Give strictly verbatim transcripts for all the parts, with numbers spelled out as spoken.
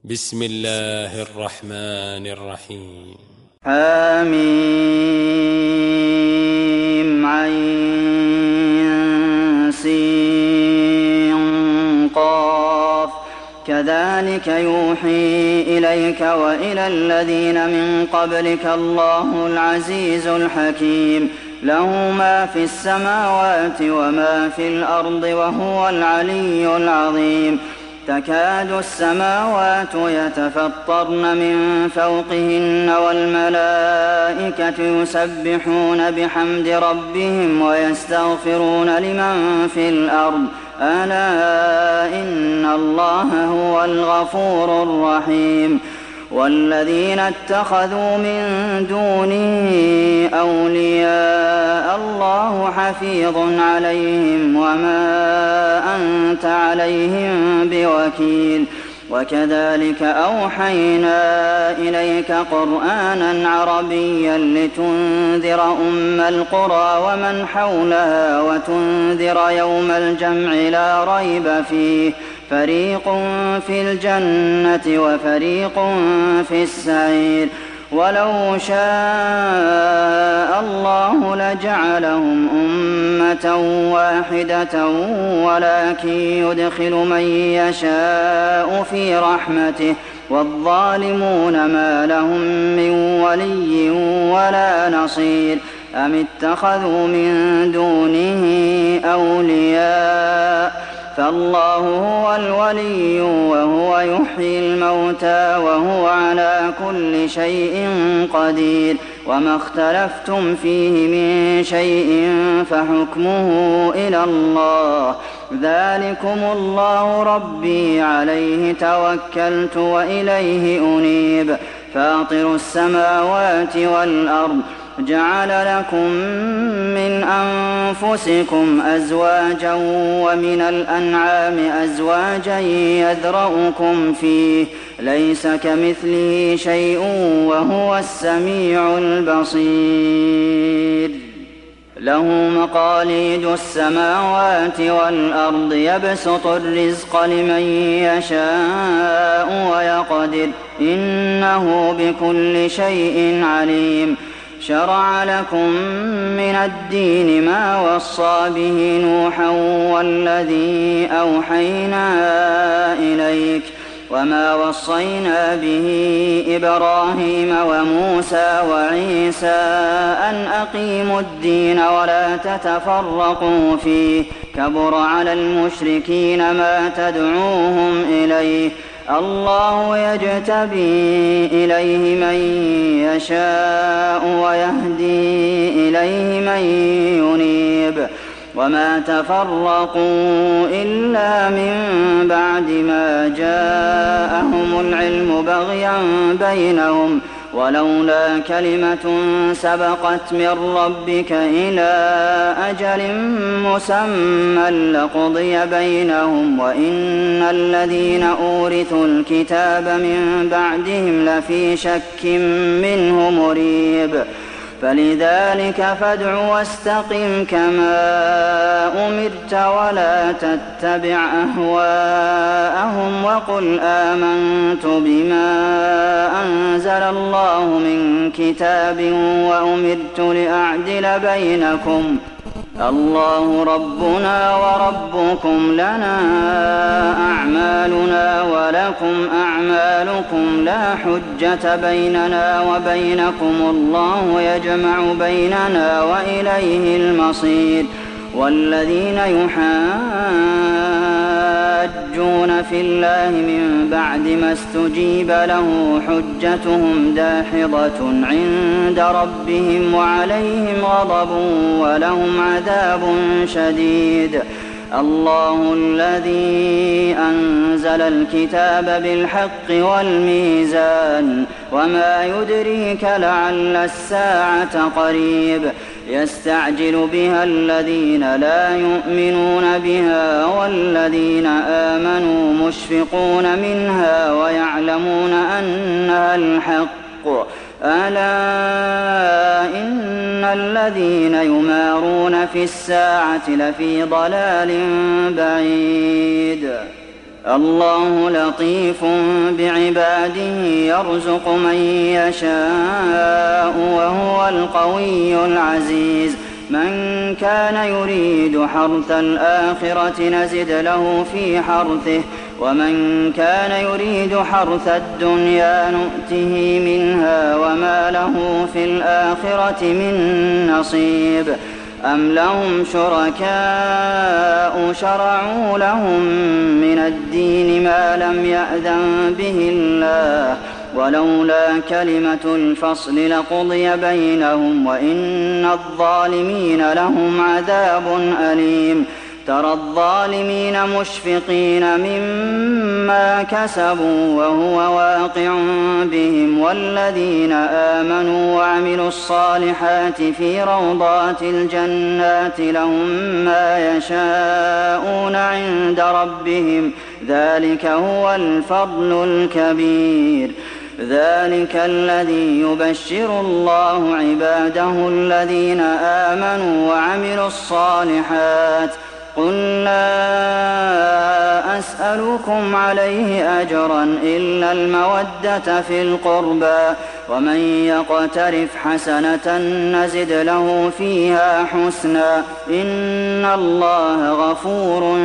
بسم الله الرحمن الرحيم. حميم عين سين قاف كذلك يوحي إليك وإلى الذين من قبلك الله العزيز الحكيم له ما في السماوات وما في الأرض وهو العلي العظيم. تكاد السماوات يتفطرن من فوقهن والملائكة يسبحون بحمد ربهم ويستغفرون لمن في الأرض ألا إن الله هو الغفور الرحيم. والذين اتخذوا من دونه أولياء الله حفيظ عليهم وما أنت عليهم بوكيل. وكذلك أوحينا إليك قرآنا عربيا لتنذر أم القرى ومن حولها وتنذر يوم الجمع لا ريب فيه فريق في الجنة وفريق في السعير. ولو شاء الله لجعلهم أمة واحدة ولكن يدخل من يشاء في رحمته والظالمون ما لهم من ولي ولا نصير. أم اتخذوا من دونه أولياء فالله هو الولي وهو يحيي الموتى وهو على كل شيء قدير. وما اختلفتم فيه من شيء فحكمه إلى الله ذلكم الله ربي عليه توكلت وإليه أنيب. فاطر السماوات والأرض جعل لكم من أنفسكم أزواجا ومن الأنعام أزواجا يذرؤكم فيه ليس كمثله شيء وهو السميع البصير. له مقاليد السماوات والأرض يبسط الرزق لمن يشاء ويقدر إنه بكل شيء عليم. شرع لكم من الدين ما وصى به نوحا والذي أوحينا إليك وما وصينا به إبراهيم وموسى وعيسى أن أقيموا الدين ولا تتفرقوا فيه كبر على المشركين ما تدعوهم إليه الله يجتبي إليه من يشاء ويهدي إليه من ينيب. وما تفرقوا إلا من بعد ما جاءهم العلم بغيا بينهم ولولا كلمة سبقت من ربك إلى أجل مسمى لقضي بينهم وإن الذين أورثوا الكتاب من بعدهم لفي شك منه مريب. فلذلك فادع واستقم كما أمرت ولا تتبع أهواءهم وقل آمنت بما أنزل الله من كتاب وأمرت لأعدل بينكم الله ربنا وربكم لنا أعمالنا ولكم أعمالكم لا حجة بيننا وبينكم الله يجمع بيننا وإليه المصير. والذين يحاجون في الله من بعد ما استجيب له حجتهم داحضة عند ربهم وعليهم غضب ولهم عذاب شديد. الله الذي أنزل الكتاب بالحق والميزان وما يدريك لعل الساعة قريب. يستعجل بها الذين لا يؤمنون بها والذين آمنوا مشفقون منها ويعلمون أنها الحق ألا إن الذين يمارون في الساعة لفي ضلال بعيد. الله لطيف بعباده يرزق من يشاء وهو القوي العزيز من كان يريد حرث الآخرة نزد له في حرثه ومن كان يريد حرث الدنيا نؤته منها وما له في الآخرة من نصيب أم لهم شركاء شرعوا لهم من الدين ما لم يأذن به الله ولولا كلمة الفصل لقضي بينهم وإن الظالمين لهم عذاب أليم ترى الظالمين مشفقين مما كسبوا وهو واقع بهم والذين آمنوا وعملوا الصالحات في روضات الجنات لهم ما يشاءون عند ربهم ذلك هو الفضل الكبير ذلك الذي يبشر الله عباده الذين آمنوا وعملوا الصالحات قل لا أسألكم عليه أجرا إلا المودة في القربى ومن يقترف حسنة نزد له فيها حسنا إن الله غفور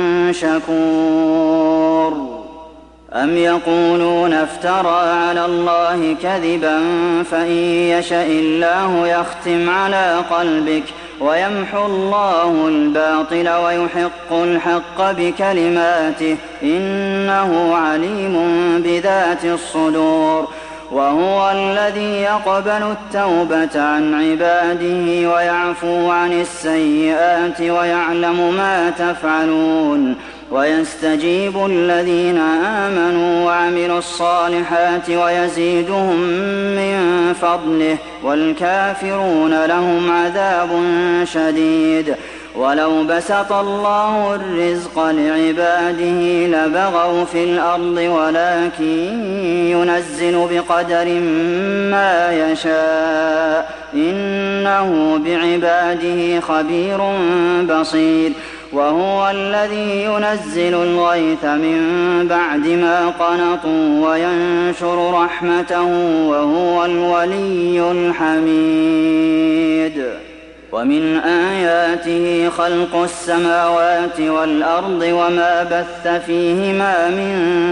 شكور أم يقولون افترى على الله كذبا فإن يشأ الله يختم على قلبك ويمحو الله الباطل ويحق الحق بكلماته إنه عليم بذات الصدور وهو الذي يقبل التوبة عن عباده ويعفو عن السيئات ويعلم ما تفعلون ويستجيب الذين آمنوا وعملوا الصالحات ويزيدهم من فضله والكافرون لهم عذاب شديد ولو بسط الله الرزق لعباده لبغوا في الأرض ولكن ينزل بقدر ما يشاء إنه بعباده خبير بصير وهو الذي ينزل الغيث من بعد ما قنطوا وينشر رحمته وهو الولي الحميد ومن آياته خلق السماوات والأرض وما بث فيهما من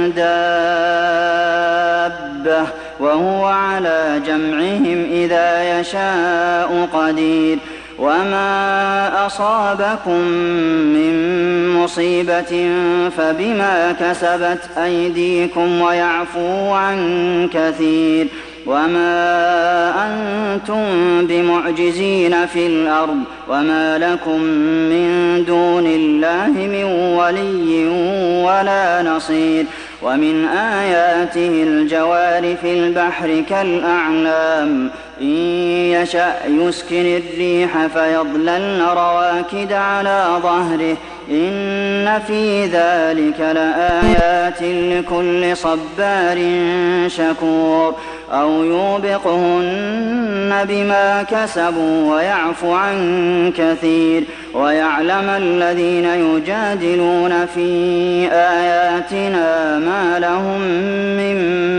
دابة وهو على جمعهم إذا يشاء قدير وما أصابكم من مصيبة فبما كسبت أيديكم ويعفو عن كثير وما أنتم بمعجزين في الأرض وما لكم من دون الله من ولي ولا نصير ومن آياته الجوار في البحر كالأعلام إن يشأ يسكن الريح فيظللن رواكد على ظهره إن في ذلك لآيات لكل صبار شكور أو يوبقهن بما كسبوا ويعفو عن كثير ويعلم الذين يجادلون في آياتنا ما لهم من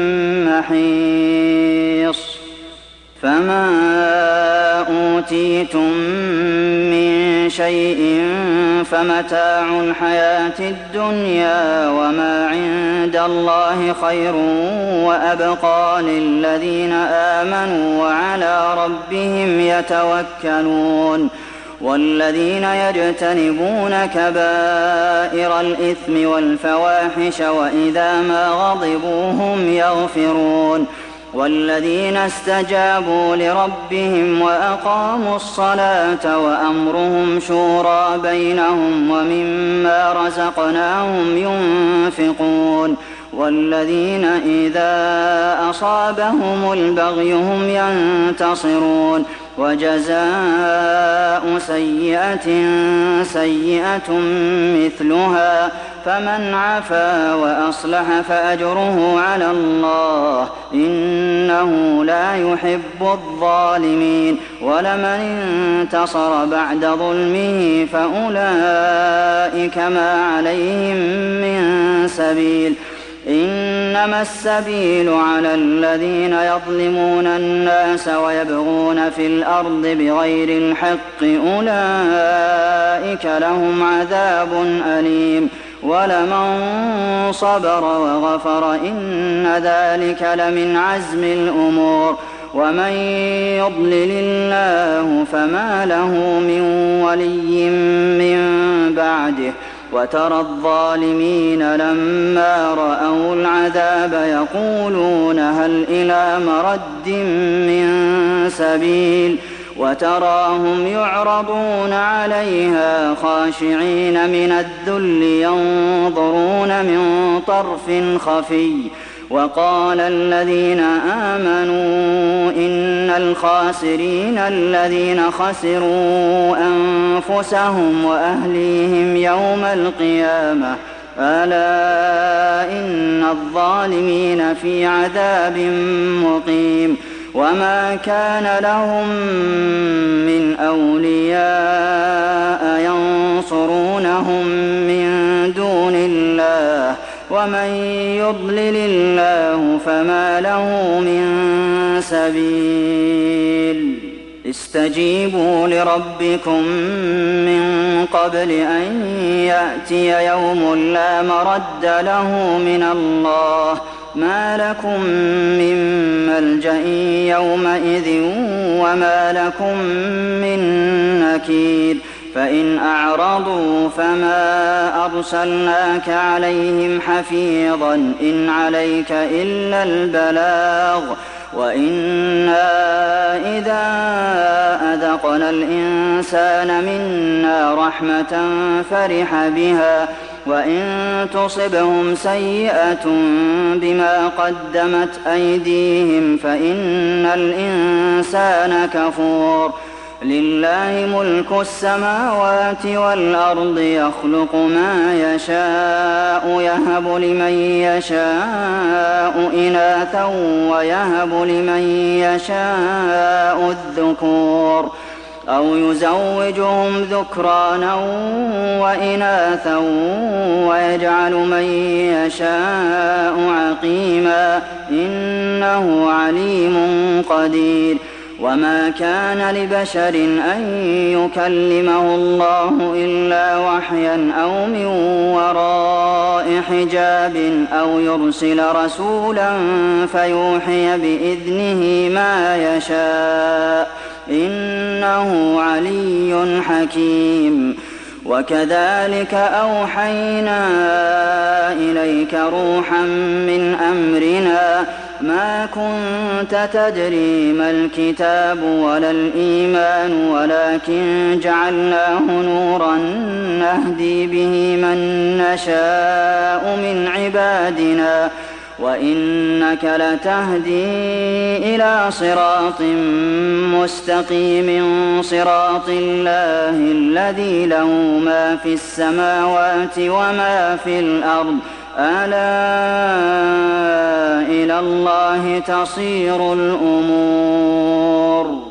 محيص فما أوتيتم من شيء فمتاع الحياة الدنيا وما عند الله خير وأبقى للذين آمنوا وعلى ربهم يتوكلون والذين يجتنبون كبائر الإثم والفواحش وإذا ما غضبوا هم يغفرون والذين استجابوا لربهم وأقاموا الصلاة وأمرهم شورى بينهم ومما رزقناهم ينفقون والذين إذا أصابهم البغي هم ينتصرون وجزاء سيئة سيئة مثلها فمن عفا وأصلح فأجره على الله إنه لا يحب الظالمين ولمن انتصر بعد ظلمه فأولئك ما عليهم من سبيل إنما السبيل على الذين يظلمون الناس ويبغون في الأرض بغير الحق أولئك لهم عذاب أليم ولمن صبر وغفر إن ذلك لمن عزم الأمور ومن يضلل الله فما له من ولي من بعده وترى الظالمين لما رأوا العذاب يقولون هل إلى مرد من سبيل وتراهم يعرضون عليها خاشعين من الذل ينظرون من طرف خفي وقال الذين آمنوا إن الخاسرين الذين خسروا أنفسهم وأهليهم يوم القيامة ألا إن الظالمين في عذاب مقيم وما كان لهم من أولياء ينصرونهم من دون الله ومن يضلل الله فما له من سبيل استجيبوا لربكم من قبل أن يأتي يوم لا مرد له من الله ما لكم من ملجأ يومئذ وما لكم من نكير فإن أعرضوا فما أرسلناك عليهم حفيظا إن عليك إلا البلاغ وإنا إذا أذقنا الإنسان منا رحمة فرح بها وإن تصبهم سيئة بما قدمت أيديهم فإن الإنسان كفور لله ملك السماوات والأرض يخلق ما يشاء يهب لمن يشاء إناثا ويهب لمن يشاء الذكور أو يزوجهم ذكرانا وإناثا ويجعل من يشاء عقيما إنه عليم قدير وما كان لبشر أن يكلمه الله إلا وحيا أو من وراء حجاب أو يرسل رسولا فيوحي بإذنه ما يشاء إنه علي حكيم وكذلك أوحينا إليك روحا من أمرنا ما كنت تدري ما الكتاب ولا الإيمان ولكن جعلناه نورا نهدي به من نشاء من عبادنا وإنك لتهدي إلى صراط مستقيم صراط الله الذي له ما في السماوات وما في الأرض ألا إلى الله تصير الأمور